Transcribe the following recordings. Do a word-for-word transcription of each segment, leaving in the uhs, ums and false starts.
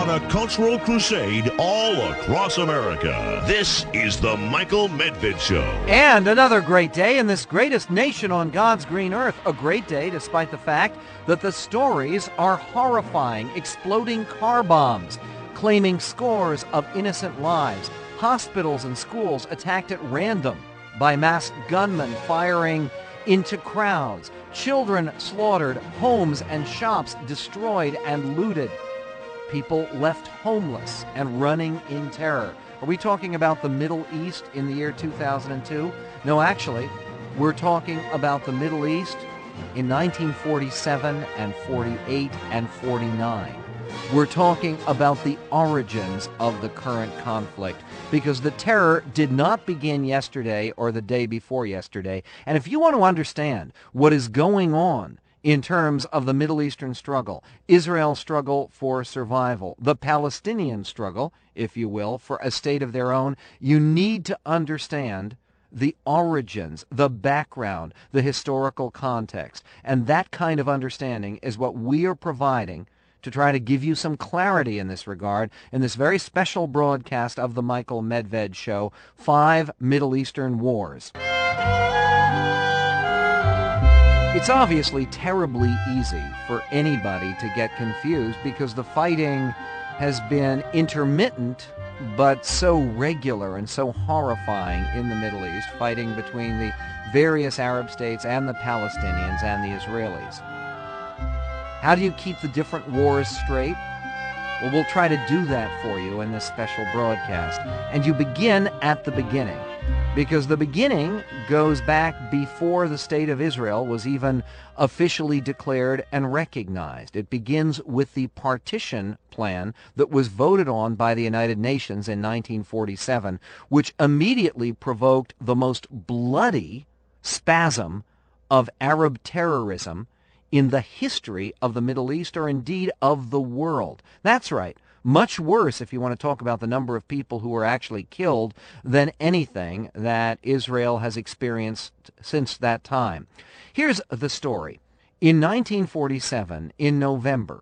on a cultural crusade all across America. This is the Michael Medved Show. And another great day in this greatest nation on God's green earth. A great day despite the fact that the stories are horrifying. Exploding car bombs, claiming scores of innocent lives. Hospitals and schools attacked at random by masked gunmen firing into crowds. Children slaughtered, homes and shops destroyed and looted. People left homeless and running in terror. Are we talking about the Middle East in the year two thousand two? No, actually, we're talking about the Middle East in nineteen forty-seven and forty-eight and forty-nine. We're talking about the origins of the current conflict, because the terror did not begin yesterday or the day before yesterday. And if you want to understand what is going on in terms of the Middle Eastern struggle, Israel's struggle for survival, the Palestinian struggle, if you will, for a state of their own, you need to understand the origins, the background, the historical context. And that kind of understanding is what we are providing to try to give you some clarity in this regard in this very special broadcast of the Michael Medved Show, Five Middle Eastern Wars. It's obviously terribly easy for anybody to get confused because the fighting has been intermittent but so regular and so horrifying in the Middle East, fighting between the various Arab states and the Palestinians and the Israelis. How do you keep the different wars straight? Well, we'll try to do that for you in this special broadcast. And you begin at the beginning, because the beginning goes back before the State of Israel was even officially declared and recognized. It begins with the partition plan that was voted on by the United Nations in nineteen forty-seven, which immediately provoked the most bloody spasm of Arab terrorism in the history of the Middle East, or indeed of the world. That's right. Much worse, if you want to talk about the number of people who were actually killed, than anything that Israel has experienced since that time. Here's the story. In nineteen forty-seven, in November,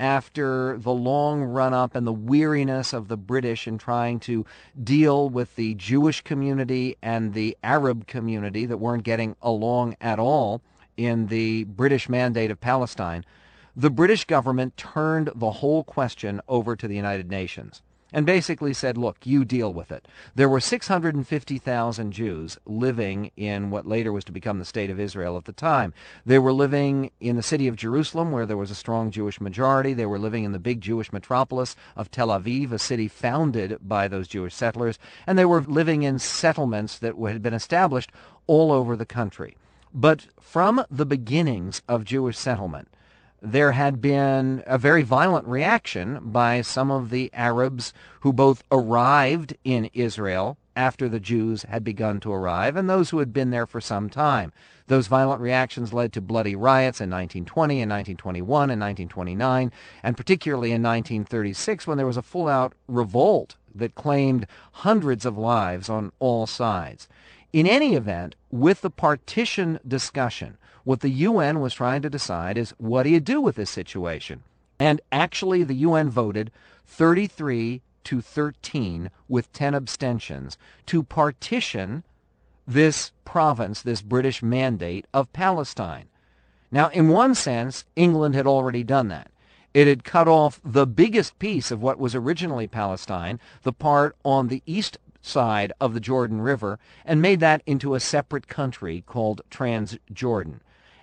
after the long run-up and the weariness of the British in trying to deal with the Jewish community and the Arab community that weren't getting along at all in the British Mandate of Palestine, the British government turned the whole question over to the United Nations and basically said, look, you deal with it. There were six hundred fifty thousand Jews living in what later was to become the State of Israel at the time. They were living in the city of Jerusalem, where there was a strong Jewish majority. They were living in the big Jewish metropolis of Tel Aviv, a city founded by those Jewish settlers. And they were living in settlements that had been established all over the country. But from the beginnings of Jewish settlement, there had been a very violent reaction by some of the Arabs who both arrived in Israel after the Jews had begun to arrive, and those who had been there for some time. Those violent reactions led to bloody riots in nineteen twenty, in nineteen twenty-one, in nineteen twenty-nine, and particularly in nineteen thirty-six, when there was a full-out revolt that claimed hundreds of lives on all sides. In any event, with the partition discussion, what the U N was trying to decide is, what do you do with this situation? And actually, the U N voted thirty-three to thirteen with ten abstentions to partition this province, this British Mandate of Palestine. Now, in one sense, England had already done that. It had cut off the biggest piece of what was originally Palestine, the part on the east side of the Jordan River, and made that into a separate country called Transjordan.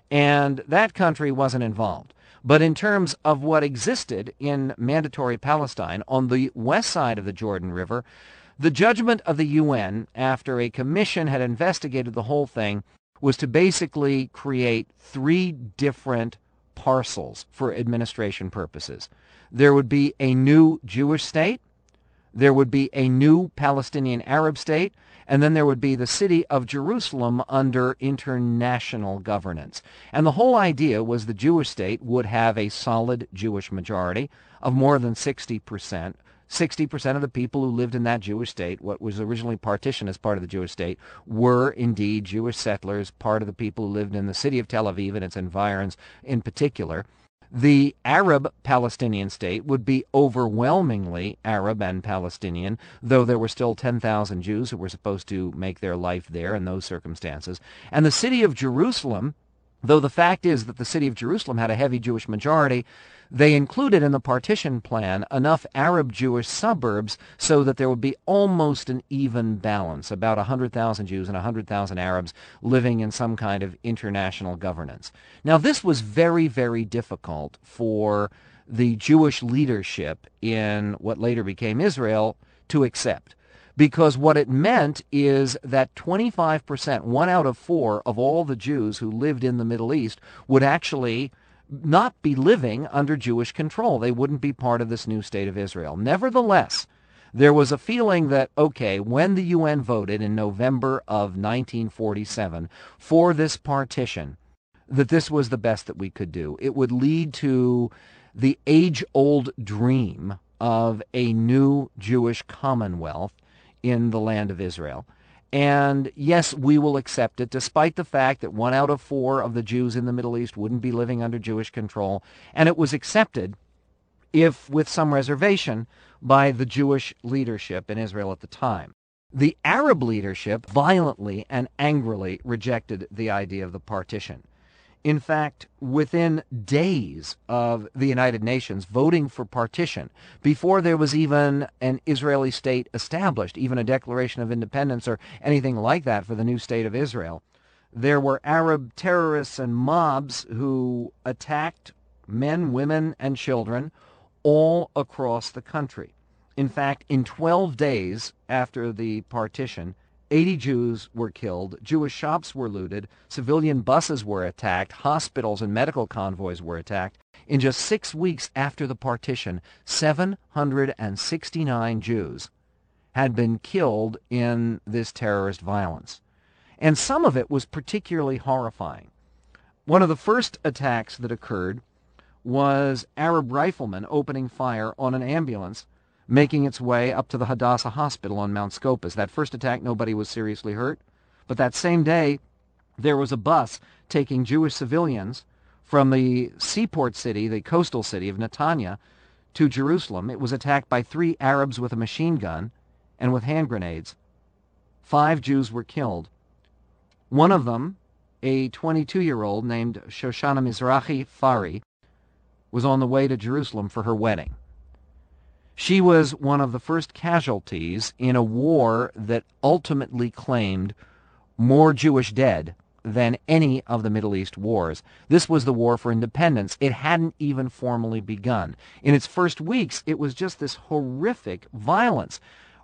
And that country wasn't involved. But in terms of what existed in Mandatory Palestine on the west side of the Jordan River, the judgment of the U N, after a commission had investigated the whole thing, was to basically create three different parcels for administration purposes. There would be a new Jewish state, there would be a new Palestinian Arab state, and then there would be the city of Jerusalem under international governance. And the whole idea was the Jewish state would have a solid Jewish majority of more than sixty percent. sixty percent of the people who lived in that Jewish state, what was originally partitioned as part of the Jewish state, were indeed Jewish settlers, part of the people who lived in the city of Tel Aviv and its environs in particular. The Arab Palestinian state would be overwhelmingly Arab and Palestinian, though there were still ten thousand Jews who were supposed to make their life there in those circumstances. And the city of Jerusalem, though the fact is that the city of Jerusalem had a heavy Jewish majority, they included in the partition plan enough Arab Jewish suburbs so that there would be almost an even balance, about one hundred thousand Jews and one hundred thousand Arabs living in some kind of international governance. Now, this was very, very difficult for the Jewish leadership in what later became Israel to accept, because what it meant is that twenty-five percent, one out of four of all the Jews who lived in the Middle East would actually not be living under Jewish control. They wouldn't be part of this new state of Israel. Nevertheless, there was a feeling that, okay, when the U N voted in November of nineteen forty-seven for this partition, that this was the best that we could do. It would lead to the age-old dream of a new Jewish commonwealth in the land of Israel. And yes, we will accept it, despite the fact that one out of four of the Jews in the Middle East wouldn't be living under Jewish control. And it was accepted, if with some reservation, by the Jewish leadership in Israel at the time. The Arab leadership violently and angrily rejected the idea of the partition. In fact, within days of the United Nations voting for partition, before there was even an Israeli state established, even a declaration of independence or anything like that for the new state of Israel, there were Arab terrorists and mobs who attacked men, women, and children all across the country. In fact, in twelve days after the partition, eighty Jews were killed, Jewish shops were looted, civilian buses were attacked, hospitals and medical convoys were attacked. In just six weeks after the partition, seven hundred sixty-nine Jews had been killed in this terrorist violence. And some of it was particularly horrifying. One of the first attacks that occurred was Arab riflemen opening fire on an ambulance making its way up to the Hadassah Hospital on Mount Scopus. That first attack, nobody was seriously hurt. But that same day, there was a bus taking Jewish civilians from the seaport city, the coastal city of Netanya, to Jerusalem. It was attacked by three Arabs with a machine gun and with hand grenades. Five Jews were killed. One of them, a twenty-two-year-old named Shoshana Mizrahi Fari, was on the way to Jerusalem for her wedding. She was one of the first casualties in a war that ultimately claimed more Jewish dead than any of the Middle East wars. This was the war for independence. It hadn't even formally begun. In its first weeks, it was just this horrific violence.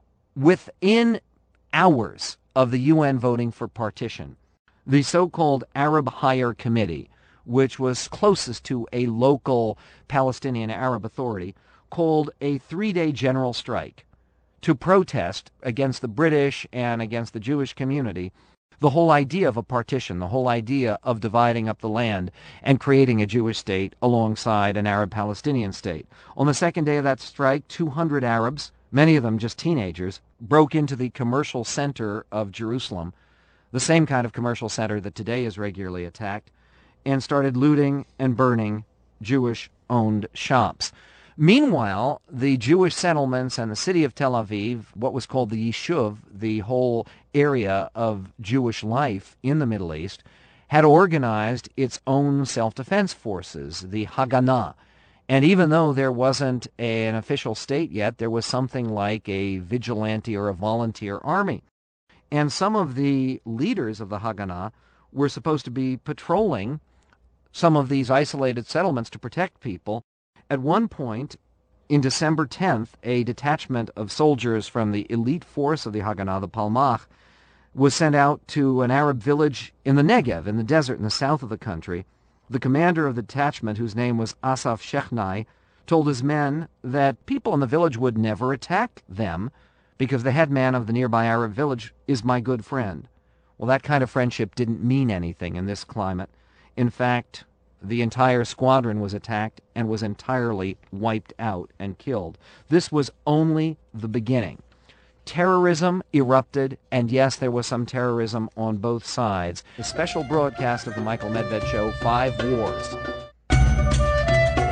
Within hours of the U N voting for partition, the so-called Arab Higher Committee, which was closest to a local Palestinian Arab authority, called a three-day general strike to protest against the British and against the Jewish community the whole idea of a partition, the whole idea of dividing up the land and creating a Jewish state alongside an Arab-Palestinian state. On the second day of that strike, two hundred Arabs, many of them just teenagers, broke into the commercial center of Jerusalem, the same kind of commercial center that today is regularly attacked, and started looting and burning Jewish-owned shops. Meanwhile, the Jewish settlements and the city of Tel Aviv, what was called the Yishuv, the whole area of Jewish life in the Middle East, had organized its own self-defense forces, the Haganah. And even though there wasn't a, an official state yet, there was something like a vigilante or a volunteer army. And some of the leaders of the Haganah were supposed to be patrolling some of these isolated settlements to protect people. At one point, in December tenth, a detachment of soldiers from the elite force of the Haganah, the Palmach, was sent out to an Arab village in the Negev, in the desert in the south of the country. The commander of the detachment, whose name was Asaf Shechnai, told his men that people in the village would never attack them because the head man of the nearby Arab village is my good friend. Well, that kind of friendship didn't mean anything in this climate. In fact, the entire squadron was attacked and was entirely wiped out and killed. This was only the beginning. Terrorism erupted, and yes, there was some terrorism on both sides. A special broadcast of the Michael Medved Show, Five Wars.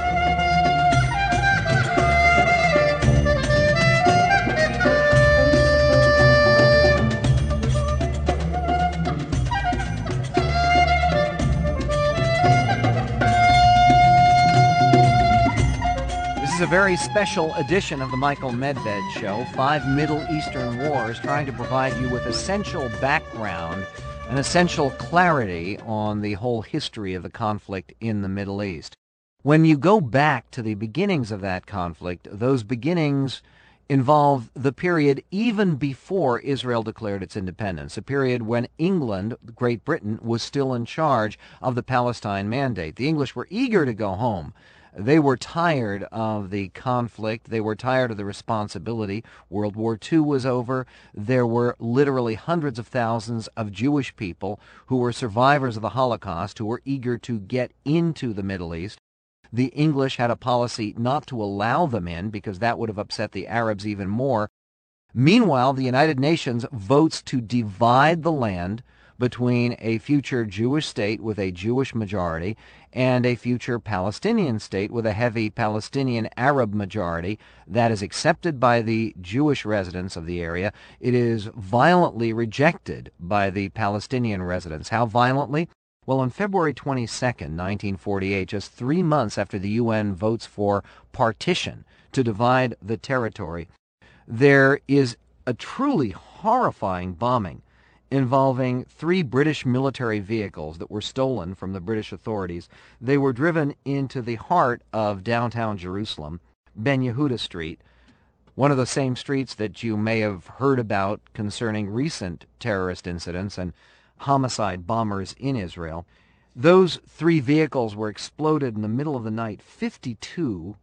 is a very special edition of the Michael Medved Show, five Middle Eastern wars, trying to provide you with essential background and essential clarity on the whole history of the conflict in the Middle East. When you go back to the beginnings of that conflict, those beginnings involve the period even before Israel declared its independence, a period when England, Great Britain, was still in charge of the Palestine Mandate. The English were eager to go home. They were tired of the conflict. They were tired of the responsibility. World War Two was over. There were literally hundreds of thousands of Jewish people who were survivors of the Holocaust who were eager to get into the Middle East. The English had a policy not to allow them in because that would have upset the Arabs even more. Meanwhile, the United Nations votes to divide the land between a future Jewish state with a Jewish majority and a future Palestinian state with a heavy Palestinian Arab majority. That is accepted by the Jewish residents of the area. It is violently rejected by the Palestinian residents. How violently? Well, on February twenty-second, nineteen forty-eight, just three months after the U N votes for partition to divide the territory, there is a truly horrifying bombing involving three British military vehicles that were stolen from the British authorities. They were driven into the heart of downtown Jerusalem, Ben Yehuda Street, one of the same streets that you may have heard about concerning recent terrorist incidents and homicide bombers in Israel. Those three vehicles were exploded in the middle of the night. fifty-two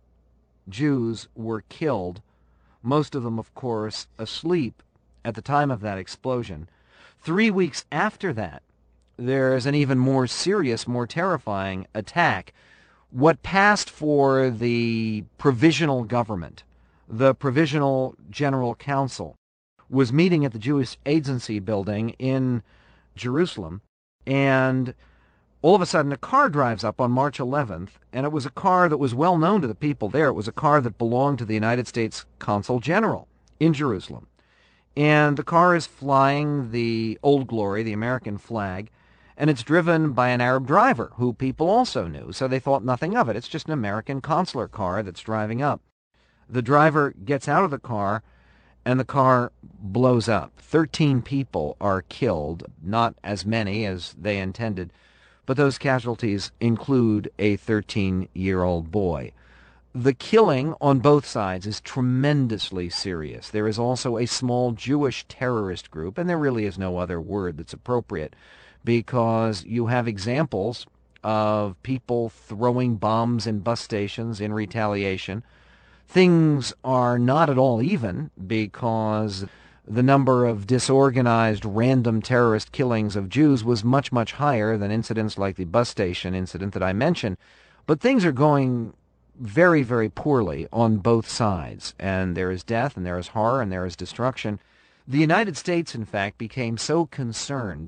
Jews were killed, most of them, of course, asleep at the time of that explosion. Three weeks after that, there is an even more serious, more terrifying attack. What passed for the provisional government, the Provisional General Council, was meeting at the Jewish Agency building in Jerusalem, and all of a sudden a car drives up on March eleventh, and it was a car that was well known to the people there. It was a car that belonged to the United States Consul General in Jerusalem. And the car is flying the Old Glory, the American flag, and it's driven by an Arab driver who people also knew, so they thought nothing of it. It's just an American consular car that's driving up. The driver gets out of the car, and the car blows up. Thirteen people are killed, not as many as they intended, but those casualties include a thirteen-year-old boy. The killing on both sides is tremendously serious. There is also a small Jewish terrorist group, and there really is no other word that's appropriate, because you have examples of people throwing bombs in bus stations in retaliation. Things are not at all even, because the number of disorganized random terrorist killings of Jews was much, much higher than incidents like the bus station incident that I mentioned. But things are going very, very poorly on both sides, and there is death, and there is horror, and there is destruction. The United States, in fact, became so concerned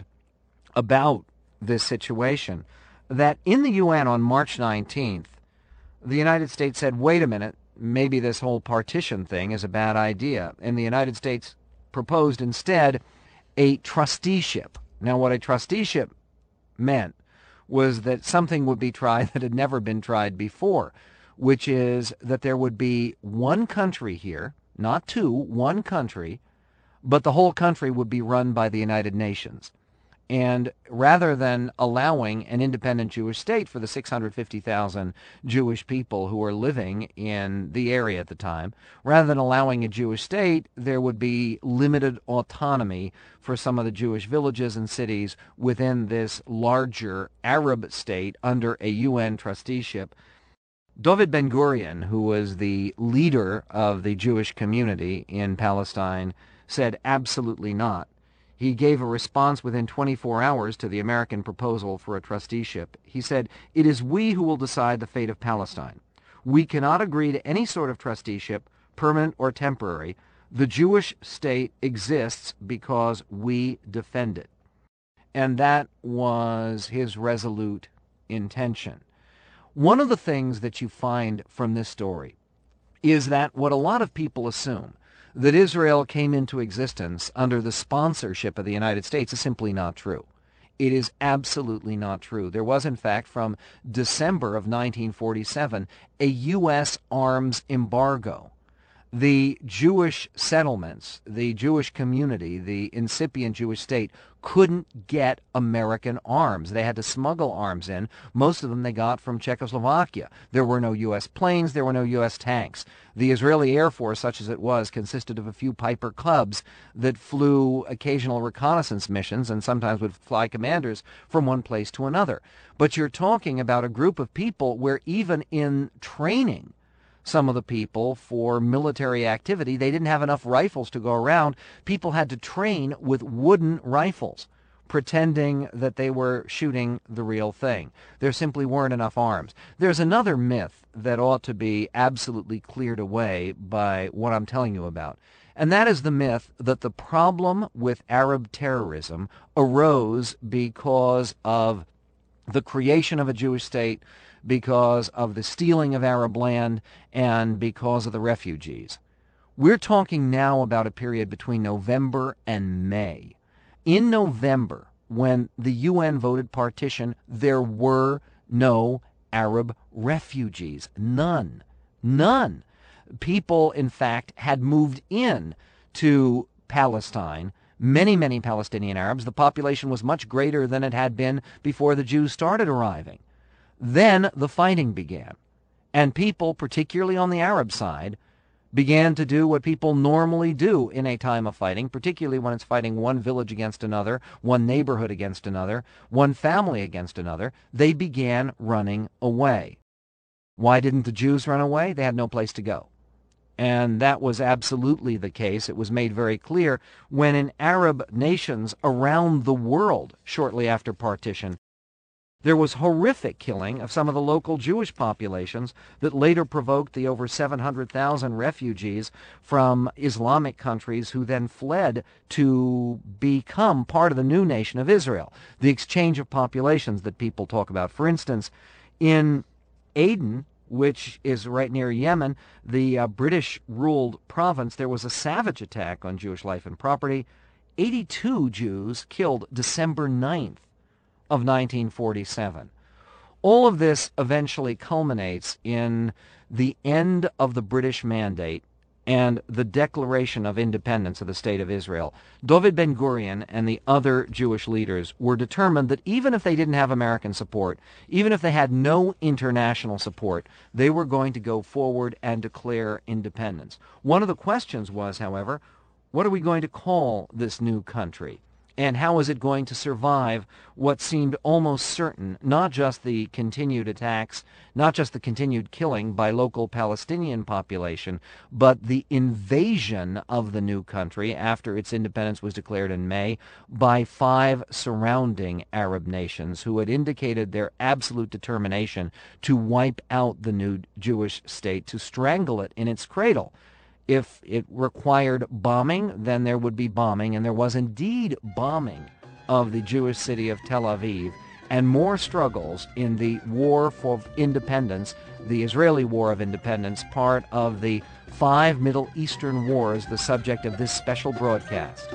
about this situation that in the U N on March nineteenth, the United States said, wait a minute, maybe this whole partition thing is a bad idea. And the United States proposed instead a trusteeship. Now, what a trusteeship meant was that something would be tried that had never been tried before, which is that there would be one country here, not two, one country, but the whole country would be run by the United Nations. And rather than allowing an independent Jewish state for the six hundred fifty thousand Jewish people who were living in the area at the time, rather than allowing a Jewish state, there would be limited autonomy for some of the Jewish villages and cities within this larger Arab state under a U N trusteeship. David Ben-Gurion, who was the leader of the Jewish community in Palestine, said absolutely not. He gave a response within twenty-four hours to the American proposal for a trusteeship. He said, "It is we who will decide the fate of Palestine. We cannot agree to any sort of trusteeship, permanent or temporary. The Jewish state exists because we defend it." And that was his resolute intention. One of the things that you find from this story is that what a lot of people assume, that Israel came into existence under the sponsorship of the United States, is simply not true. It is absolutely not true. There was, in fact, from December of nineteen forty-seven, a U S arms embargo. The Jewish settlements, the Jewish community, the incipient Jewish state couldn't get American arms. They had to smuggle arms in. Most of them they got from Czechoslovakia. There were no U S planes. There were no U S tanks. The Israeli Air Force, such as it was, consisted of a few Piper Cubs that flew occasional reconnaissance missions and sometimes would fly commanders from one place to another. But you're talking about a group of people where even in training, some of the people for military activity, they didn't have enough rifles to go around. People had to train with wooden rifles, pretending that they were shooting the real thing. There simply weren't enough arms. There's another myth that ought to be absolutely cleared away by what I'm telling you about, and that is the myth that the problem with Arab terrorism arose because of the creation of a Jewish state, because of the stealing of Arab land, and because of the refugees. We're talking now about a period between November and May. In November, when the U N voted partition, there were no Arab refugees. None. None. People, in fact, had moved in to Palestine. Many, many Palestinian Arabs. The population was much greater than it had been before the Jews started arriving. Then the fighting began, and people, particularly on the Arab side, began to do what people normally do in a time of fighting, particularly when it's fighting one village against another, one neighborhood against another, one family against another. They began running away. Why didn't the Jews run away? They had no place to go. And that was absolutely the case. It was made very clear when in Arab nations around the world, shortly after partition, there was horrific killing of some of the local Jewish populations that later provoked the over seven hundred thousand refugees from Islamic countries who then fled to become part of the new nation of Israel. The exchange of populations that people talk about. For instance, in Aden, which is right near Yemen, the uh, British-ruled province, there was a savage attack on Jewish life and property. eighty-two Jews killed December ninth. Of nineteen forty-seven. All of this eventually culminates in the end of the British Mandate and the declaration of independence of the State of Israel. David Ben-Gurion and the other Jewish leaders were determined that even if they didn't have American support, even if they had no international support, they were going to go forward and declare independence. One of the questions was, however, what are we going to call this new country? And how is it going to survive what seemed almost certain, not just the continued attacks, not just the continued killing by local Palestinian population, but the invasion of the new country after its independence was declared in May by five surrounding Arab nations who had indicated their absolute determination to wipe out the new Jewish state, to strangle it in its cradle. If it required bombing, then there would be bombing, and there was indeed bombing of the Jewish city of Tel Aviv, and more struggles in the war for independence, the Israeli War of Independence, part of the five Middle Eastern wars, the subject of this special broadcast.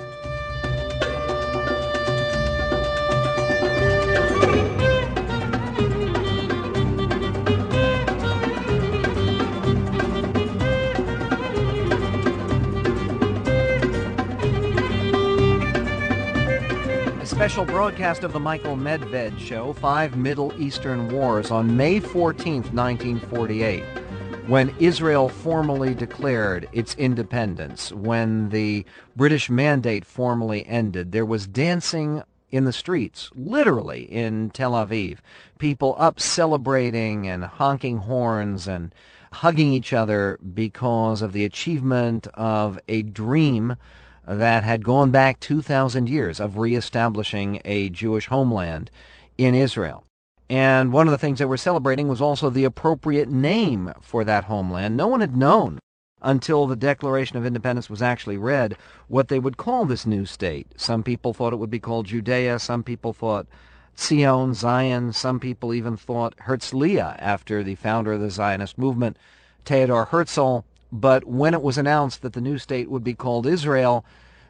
Special broadcast of the Michael Medved Show, Five Middle Eastern Wars, on May fourteenth, nineteen forty-eight, when Israel formally declared its independence, when the British Mandate formally ended. There was dancing in the streets, literally, in Tel Aviv. People up celebrating and honking horns and hugging each other because of the achievement of a dream that had gone back two thousand years of reestablishing a Jewish homeland in Israel. And one of the things they were celebrating was also the appropriate name for that homeland. No one had known until the Declaration of Independence was actually read what they would call this new state. Some people thought it would be called Judea. Some people thought Zion, Zion. Some people even thought Herzliya, after the founder of the Zionist movement, Theodor Herzl. But when it was announced that the new state would be called Israel,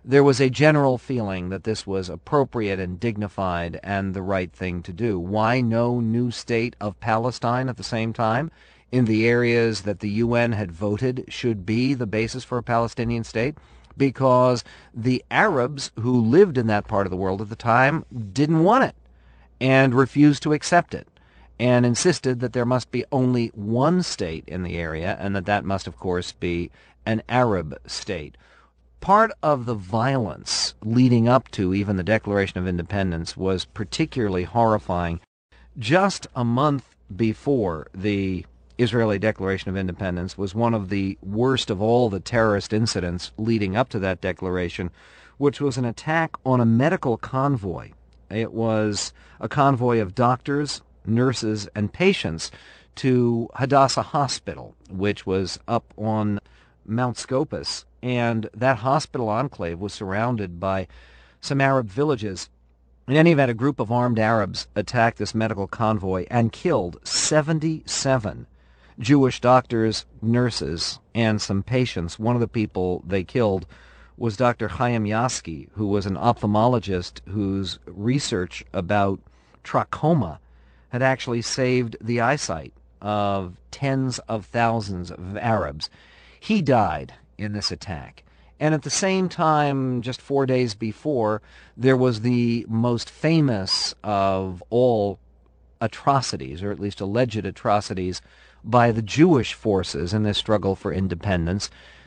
there was a general feeling that this was appropriate and dignified and the right thing to do. Why no new state of Palestine at the same time in the areas that the U N had voted should be the basis for a Palestinian state? Because the Arabs who lived in that part of the world at the time didn't want it and refused to accept it, and insisted that there must be only one state in the area, and that that must, of course, be an Arab state. Part of the violence leading up to even the Declaration of Independence was particularly horrifying. Just a month before the Israeli Declaration of Independence was one of the worst of all the terrorist incidents leading up to that declaration, which was an attack on a medical convoy. It was a convoy of doctors, nurses, and patients to Hadassah Hospital, which was up on Mount Scopus, and that hospital enclave was surrounded by some Arab villages. In any event, a group of armed Arabs attacked this medical convoy and killed seventy-seven Jewish doctors, nurses, and some patients. One of the people they killed was Doctor Chaim Yaski, who was an ophthalmologist whose research about trachoma had actually saved the eyesight of tens of thousands of Arabs. He died in this attack. And at the same time, just four days before, there was the most famous of all atrocities, or at least alleged atrocities, by the Jewish forces in this struggle for independence.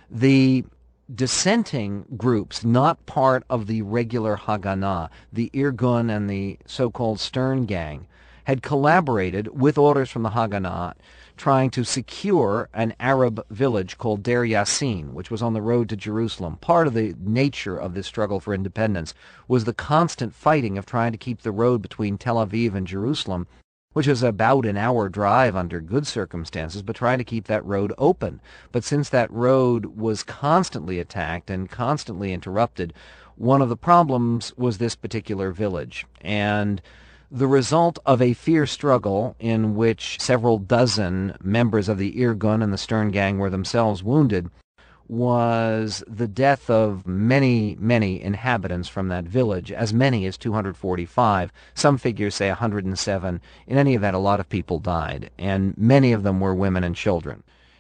The dissenting groups, not part of the regular Haganah, the Irgun and the so-called Stern Gang, had collaborated with orders from the Haganah trying to secure an Arab village called Deir Yassin, which was on the road to Jerusalem. Part of the nature of this struggle for independence was the constant fighting of trying to keep the road between Tel Aviv and Jerusalem, which is about an hour drive under good circumstances, but trying to keep that road open. But since that road was constantly attacked and constantly interrupted, one of the problems was this particular village. And the result of a fierce struggle in which several dozen members of the Irgun and the Stern Gang were themselves wounded was the death of many, many inhabitants from that village, as many as two hundred forty-five. Some figures say one hundred seven. In any event, a lot of people died, and many of them were women and children.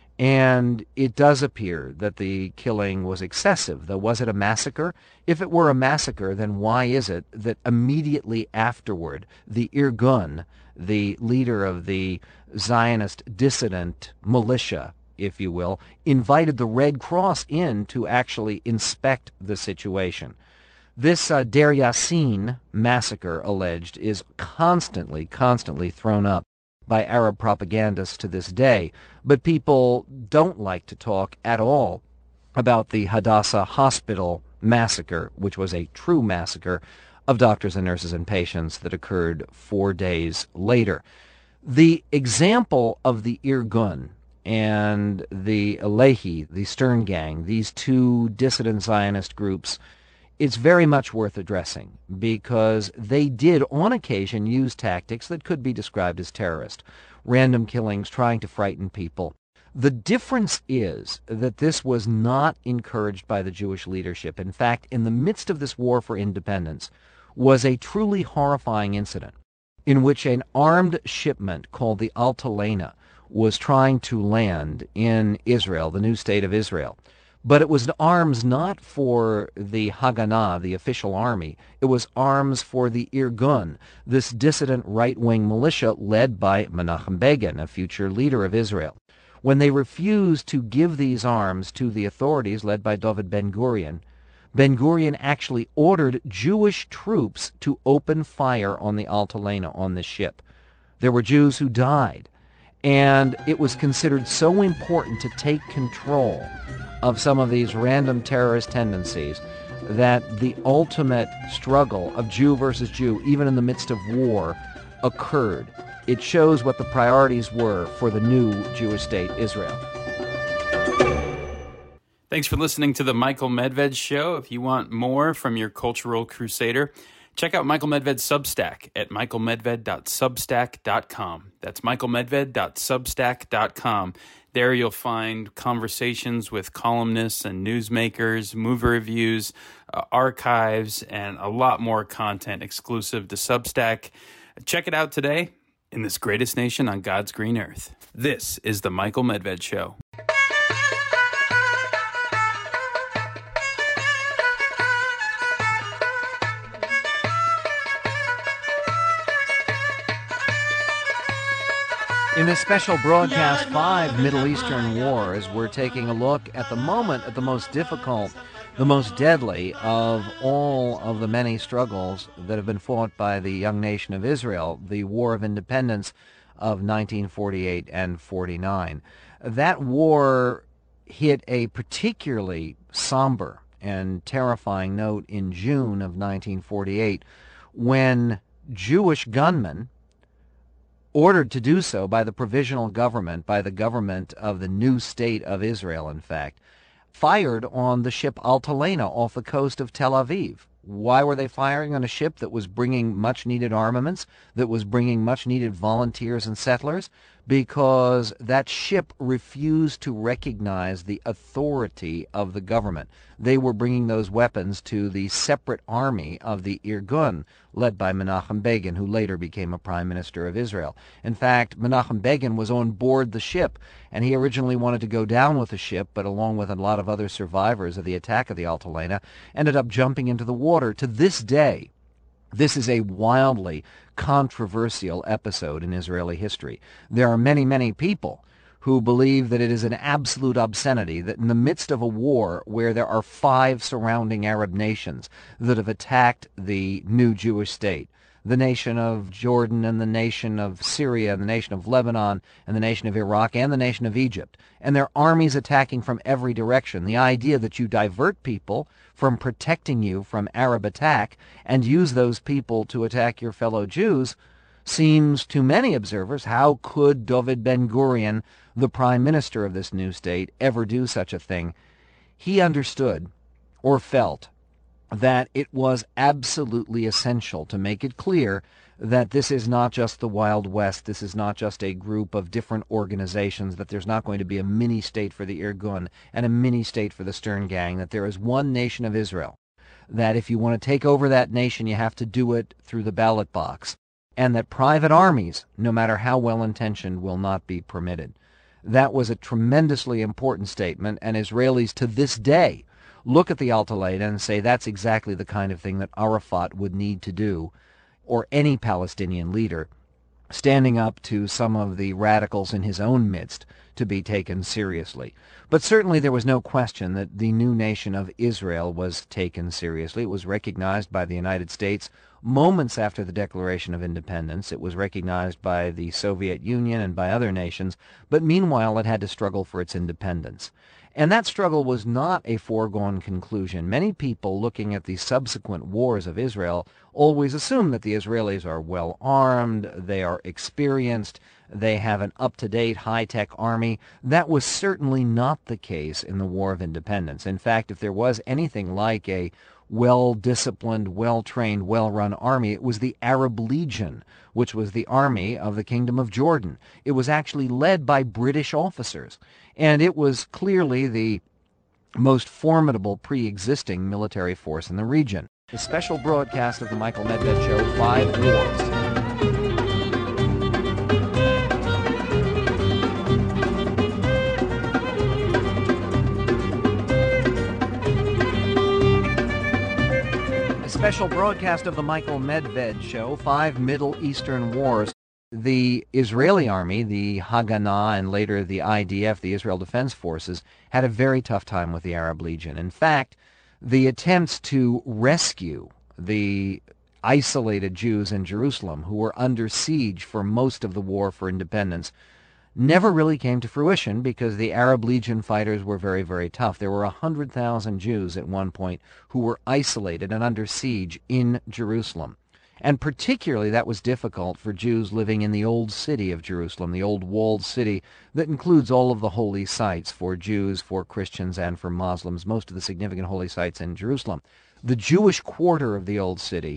And it does appear that the killing was excessive, though. Was it a massacre? If it were a massacre, then why is it that immediately afterward the Irgun, the leader of the Zionist dissident militia, if you will, invited the Red Cross in to actually inspect the situation? This uh, Deir Yassin massacre, alleged, is constantly, constantly thrown up by Arab propagandists to this day, but people don't like to talk at all about the Hadassah Hospital massacre, which was a true massacre of doctors and nurses and patients that occurred four days later. The example of the Irgun and the Alehi, the Stern Gang, these two dissident Zionist groups, it's very much worth addressing, because they did on occasion use tactics that could be described as terrorist, random killings, trying to frighten people. The difference is that this was not encouraged by the Jewish leadership. In fact, in the midst of this war for independence was a truly horrifying incident in which an armed shipment called the Altalena was trying to land in Israel, the new state of Israel. But it was arms not for the Haganah, the official army. It was arms for the Irgun, this dissident right-wing militia led by Menachem Begin, a future leader of Israel. When they refused to give these arms to the authorities led by David Ben-Gurion, Ben-Gurion actually ordered Jewish troops to open fire on the Altalena, on this ship. There were Jews who died, and it was considered so important to take control of some of these random terrorist tendencies that the ultimate struggle of Jew versus Jew, even in the midst of war, occurred. It shows what the priorities were for the new Jewish state, Israel. Thanks for listening to the Michael Medved Show. If you want more from your cultural crusader, Check out Michael Medved's Substack at michael medved dot substack dot com. That's michael medved dot substack dot com. There you'll find conversations with columnists and newsmakers, movie reviews, uh, archives, and a lot more content exclusive to Substack. Check it out today in this greatest nation on God's green earth. This is The Michael Medved Show. In this special broadcast, Five Middle Eastern Wars, we're taking a look at the moment at the most difficult, the most deadly of all of the many struggles that have been fought by the young nation of Israel, the War of Independence of nineteen forty-eight and forty-nine. That war hit a particularly somber and terrifying note in June of nineteen forty-eight when Jewish gunmen, ordered to do so by the provisional government, by the government of the new state of Israel, in fact, fired on the ship Altalena off the coast of Tel Aviv. Why were they firing on a ship that was bringing much-needed armaments, that was bringing much-needed volunteers and settlers? Because that ship refused to recognize the authority of the government. They were bringing those weapons to the separate army of the Irgun, led by Menachem Begin, who later became a prime minister of Israel. In fact, Menachem Begin was on board the ship, and he originally wanted to go down with the ship, but along with a lot of other survivors of the attack of the Altalena, ended up jumping into the water. To this day, this is a wildly controversial episode in Israeli history. There are many, many people who believe that it is an absolute obscenity that in the midst of a war where there are five surrounding Arab nations that have attacked the new Jewish state, the nation of Jordan and the nation of Syria and the nation of Lebanon and the nation of Iraq and the nation of Egypt, and their armies attacking from every direction, the idea that you divert people from protecting you from Arab attack and use those people to attack your fellow Jews seems to many observers, how could David Ben-Gurion, the prime minister of this new state, ever do such a thing? He understood or felt that it was absolutely essential to make it clear that this is not just the Wild West, this is not just a group of different organizations, that there's not going to be a mini-state for the Irgun and a mini-state for the Stern Gang, that there is one nation of Israel, that if you want to take over that nation, you have to do it through the ballot box, and that private armies, no matter how well-intentioned, will not be permitted. That was a tremendously important statement, and Israelis to this day look at the Altalena and say that's exactly the kind of thing that Arafat would need to do, or any Palestinian leader, standing up to some of the radicals in his own midst to be taken seriously. But certainly there was no question that the new nation of Israel was taken seriously. It was recognized by the United States moments after the Declaration of Independence. It was recognized by the Soviet Union and by other nations, but meanwhile it had to struggle for its independence. And that struggle was not a foregone conclusion. Many people looking at the subsequent wars of Israel always assume that the Israelis are well armed, they are experienced, they have an up-to-date high-tech army. That was certainly not the case in the War of Independence. In fact, if there was anything like a well-disciplined, well-trained, well-run army, it was the Arab Legion, which was the army of the Kingdom of Jordan. It was actually led by British officers, and it was clearly the most formidable pre-existing military force in the region. A special broadcast of the Michael Medved Show, Five Wars. Special broadcast of the Michael Medved Show, Five Middle Eastern Wars. The Israeli army, the Haganah, and later the I D F, the Israel Defense Forces, had a very tough time with the Arab Legion. In fact, the attempts to rescue the isolated Jews in Jerusalem, who were under siege for most of the war for independence, never really came to fruition because the Arab Legion fighters were very, very tough. There were one hundred thousand Jews at one point who were isolated and under siege in Jerusalem. And particularly that was difficult for Jews living in the old city of Jerusalem, the old walled city that includes all of the holy sites for Jews, for Christians, and for Muslims, most of the significant holy sites in Jerusalem. The Jewish quarter of the old city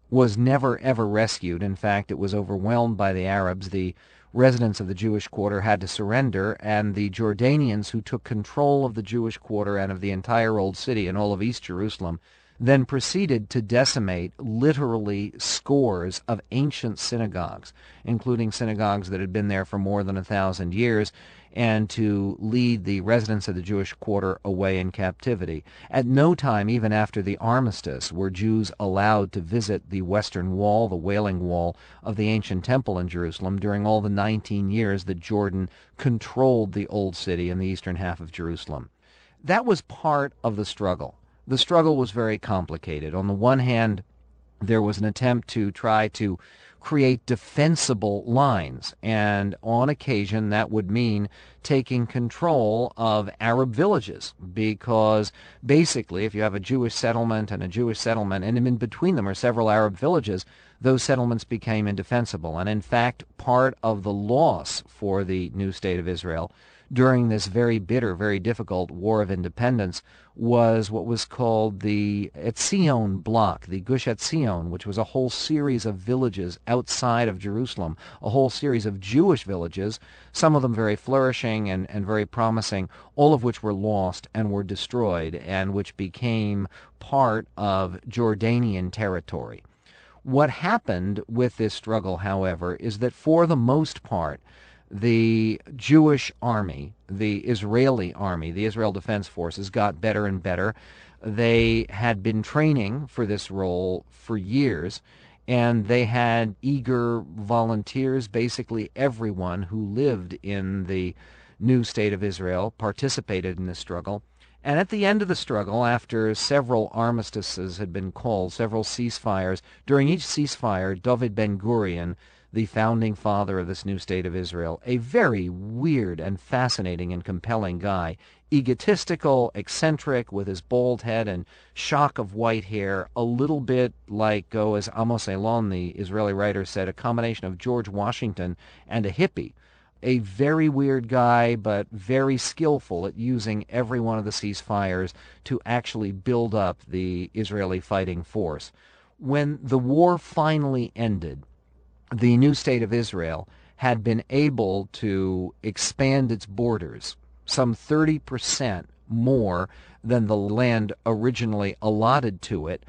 was never, ever rescued. In fact, it was overwhelmed by the Arabs. The residents of the Jewish quarter had to surrender, and the Jordanians, who took control of the Jewish quarter and of the entire Old City and all of East Jerusalem, then proceeded to decimate literally scores of ancient synagogues, including synagogues that had been there for more than a thousand years, and to lead the residents of the Jewish quarter away in captivity. At no time, even after the armistice, were Jews allowed to visit the Western Wall, the Wailing Wall of the ancient temple in Jerusalem, during all the nineteen years that Jordan controlled the Old City in the eastern half of Jerusalem. That was part of the struggle. The struggle was very complicated. On the one hand, there was an attempt to try to create defensible lines, and on occasion that would mean taking control of Arab villages, because basically if you have a Jewish settlement and a Jewish settlement, and in between them are several Arab villages, those settlements became indefensible. And in fact, part of the loss for the new state of Israel during this very bitter, very difficult War of Independence was what was called the Etzion block, the Gush Etzion, which was a whole series of villages outside of Jerusalem, a whole series of Jewish villages, some of them very flourishing and, and very promising, all of which were lost and were destroyed, and which became part of Jordanian territory. What happened with this struggle, however, is that for the most part, the Jewish army, the Israeli army, the Israel Defense Forces got better and better. They had been training for this role for years, and they had eager volunteers. Basically everyone who lived in the new state of Israel participated in this struggle. And at the end of the struggle, after several armistices had been called, several ceasefires, during each ceasefire, David Ben-Gurion, the founding father of this new state of Israel, a very weird and fascinating and compelling guy, egotistical, eccentric, with his bald head and shock of white hair, a little bit like, oh, as Amos Elon, the Israeli writer, said, a combination of George Washington and a hippie. A very weird guy, but very skillful at using every one of the ceasefires to actually build up the Israeli fighting force. When the war finally ended, the new state of Israel had been able to expand its borders some thirty percent more than the land originally allotted to it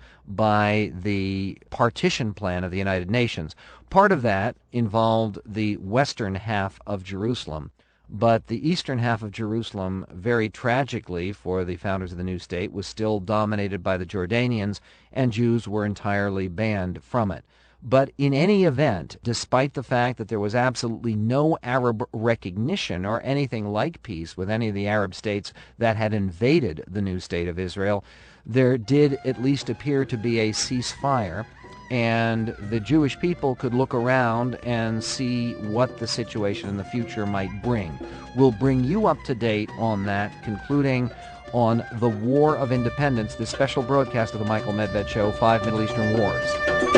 by the partition plan of the United Nations. Part of that involved the western half of Jerusalem, but the eastern half of Jerusalem, very tragically for the founders of the new state, was still dominated by the Jordanians, and Jews were entirely banned from it. But in any event, despite the fact that there was absolutely no Arab recognition or anything like peace with any of the Arab states that had invaded the new state of Israel, there did at least appear to be a ceasefire, and the Jewish people could look around and see what the situation in the future might bring. We'll bring you up to date on that, concluding on the War of Independence, this special broadcast of the Michael Medved Show, Five Middle Eastern Wars.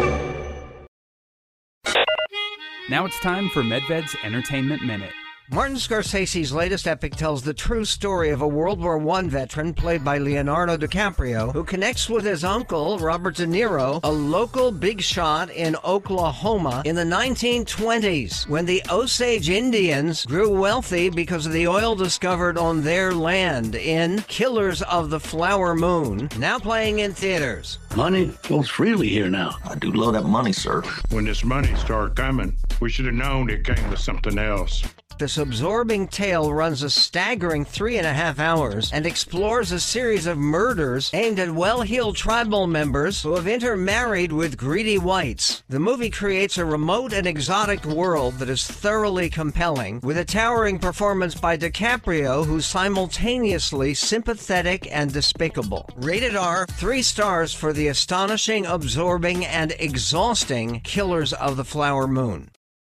Now it's time for Medved's Entertainment Minute. Martin Scorsese's latest epic tells the true story of a World War One veteran played by Leonardo DiCaprio who connects with his uncle, Robert De Niro, a local big shot in Oklahoma in the nineteen twenties when the Osage Indians grew wealthy because of the oil discovered on their land in Killers of the Flower Moon, now playing in theaters. Money flows freely here now. I do love that money, sir. When this money started coming, we should have known it came with something else. This absorbing tale runs a staggering three and a half hours and explores a series of murders aimed at well-heeled tribal members who have intermarried with greedy whites. The movie creates a remote and exotic world that is thoroughly compelling, with a towering performance by DiCaprio, who's simultaneously sympathetic and despicable. Rated R, three stars for the astonishing, absorbing, and exhausting Killers of the Flower Moon.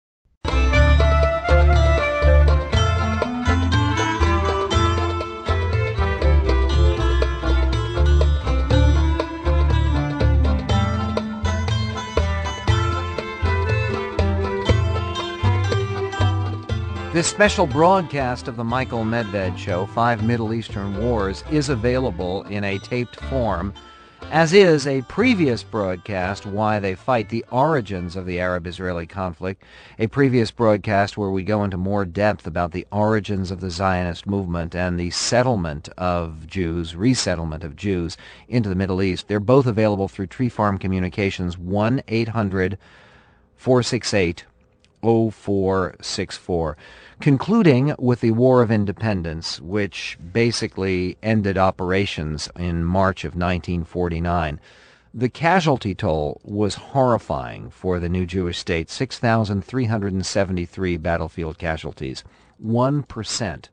This special broadcast of the Michael Medved Show, Five Middle Eastern Wars, is available in a taped form. as is a previous broadcast, Why They Fight, the Origins of the Arab-Israeli Conflict, a previous broadcast where we go into more depth about the origins of the Zionist movement and the settlement of Jews, resettlement of Jews into the Middle East. They're both available through Tree Farm Communications, one eight hundred four six eight oh four six four. Concluding with the War of Independence, which basically ended operations in March of nineteen forty-nine. The casualty toll was horrifying for the new Jewish state, six thousand three hundred seventy-three battlefield casualties. one percent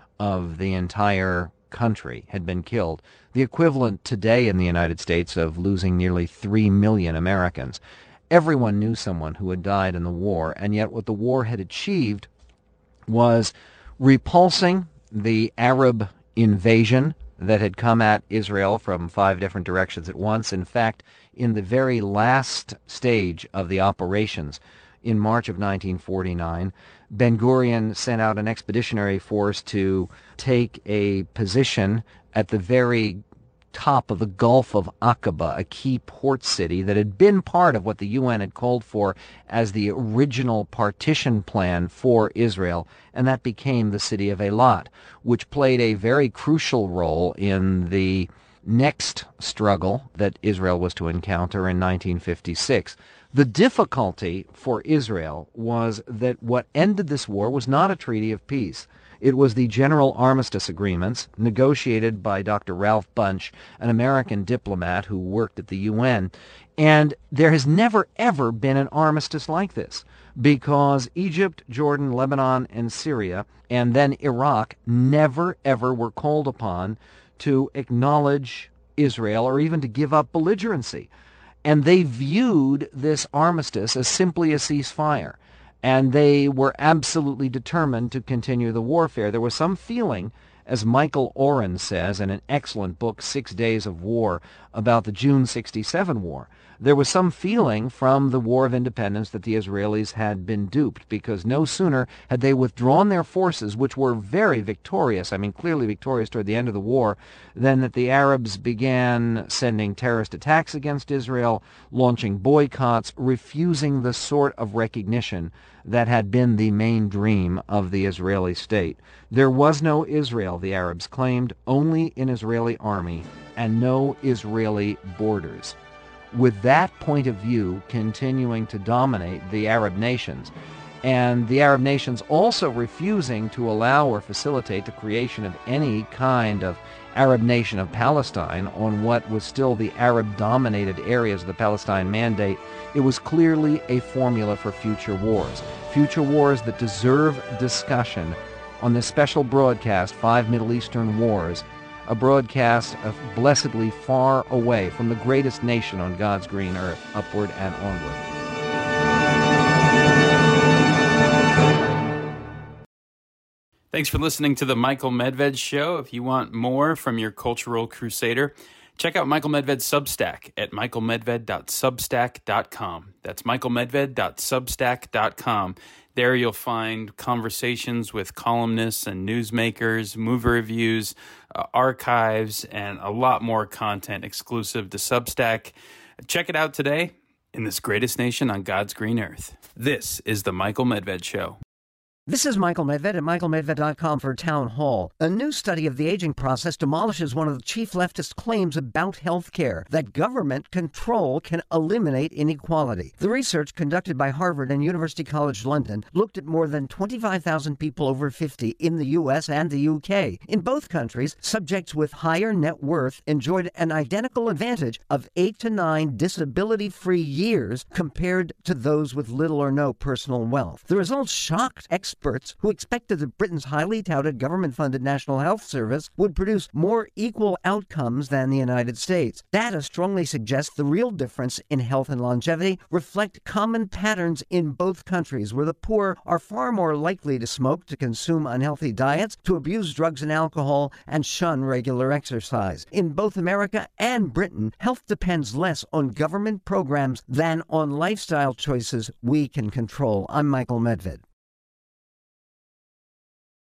of the entire country had been killed, the equivalent today in the United States of losing nearly three million Americans. Everyone knew someone who had died in the war, and yet what the war had achieved was repulsing the Arab invasion that had come at Israel from five different directions at once. In fact, in the very last stage of the operations, in March of nineteen forty-nine, Ben-Gurion sent out an expeditionary force to take a position at the very top of the Gulf of Aqaba, a key port city that had been part of what the U N had called for as the original partition plan for Israel, and that became the city of Eilat, which played a very crucial role in the next struggle that Israel was to encounter in nineteen fifty-six. The difficulty for Israel was that what ended this war was not a treaty of peace. It was the General Armistice Agreements negotiated by Doctor Ralph Bunche, an American diplomat who worked at the U N. And there has never, ever been an armistice like this, because Egypt, Jordan, Lebanon, and Syria, and then Iraq, never, ever were called upon to acknowledge Israel or even to give up belligerency. And they viewed this armistice as simply a ceasefire. And they were absolutely determined to continue the warfare. There was some feeling, as Michael Oren says in an excellent book, Six Days of War, about the June sixty-seven war. There was some feeling from the War of Independence that the Israelis had been duped, because no sooner had they withdrawn their forces, which were very victorious, I mean clearly victorious toward the end of the war, than that the Arabs began sending terrorist attacks against Israel, launching boycotts, refusing the sort of recognition that had been the main dream of the Israeli state. There was no Israel, the Arabs claimed, only an Israeli army, and no Israeli borders. With that point of view continuing to dominate the Arab nations, and the Arab nations also refusing to allow or facilitate the creation of any kind of Arab nation of Palestine on what was still the Arab-dominated areas of the Palestine Mandate, it was clearly a formula for future wars. Future wars that deserve discussion on this special broadcast, Five Middle Eastern Wars, a broadcast of blessedly far away from the greatest nation on God's green earth, upward and onward. Thanks for listening to the Michael Medved Show. If you want more from your cultural crusader, check out Michael Medved's Substack at michael medved dot substack dot com. That's michael medved dot substack dot com. There you'll find conversations with columnists and newsmakers, movie reviews, uh, archives, and a lot more content exclusive to Substack. Check it out today in this greatest nation on God's green earth. This is the Michael Medved Show. This is Michael Medved at michael medved dot com for Town Hall. A new study of the aging process demolishes one of the chief leftist claims about health care, that government control can eliminate inequality. The research, conducted by Harvard and University College London, looked at more than twenty-five thousand people over fifty in the U S and the U K. In both countries, subjects with higher net worth enjoyed an identical advantage of eight to nine disability-free years compared to those with little or no personal wealth. The results shocked experts Experts who expected that Britain's highly touted government-funded National Health Service would produce more equal outcomes than the United States. Data strongly suggests the real difference in health and longevity reflect common patterns in both countries, where the poor are far more likely to smoke, to consume unhealthy diets, to abuse drugs and alcohol, and shun regular exercise. In both America and Britain, health depends less on government programs than on lifestyle choices we can control. I'm Michael Medved.